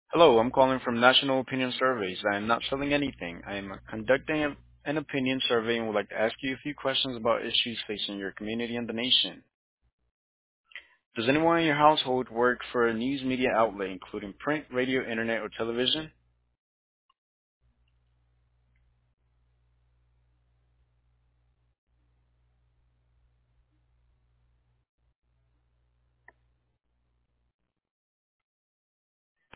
Hello, I'm calling from National Opinion Surveys. I am not selling anything. I am conducting an opinion survey and would like to ask you a few questions about issues facing your community and the nation. Does anyone in your household work for a news media outlet, including print, radio, internet, or television?